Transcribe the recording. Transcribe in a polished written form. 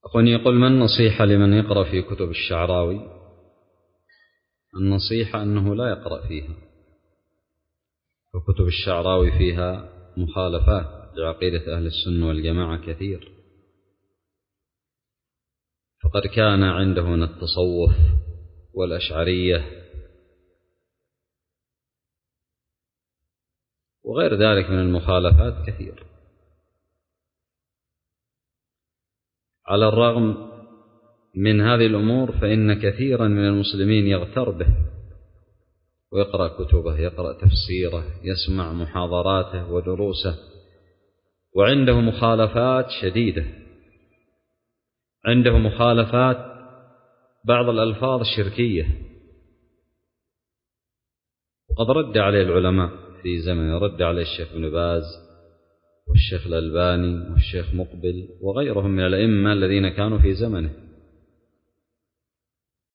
أخواني يقول: ما النصيحة لمن يقرأ في كتب الشعراوي؟ النصيحة أنه لا يقرأ فيها، وكتب الشعراوي فيها مخالفات لعقيدة أهل السنة والجماعة كثير، فقد كان عنده من التصوف والأشعرية وغير ذلك من المخالفات كثير. على الرغم من هذه الأمور فإن كثيرا من المسلمين يغتر به ويقرأ كتبه، يقرأ تفسيره، يسمع محاضراته ودروسه، وعنده مخالفات شديدة، عنده مخالفات بعض الألفاظ الشركية، وقد رد عليه العلماء في زمنه، رد عليه الشيخ ابن باز والشيخ الألباني والشيخ مقبل وغيرهم من الأئمة الذين كانوا في زمنه.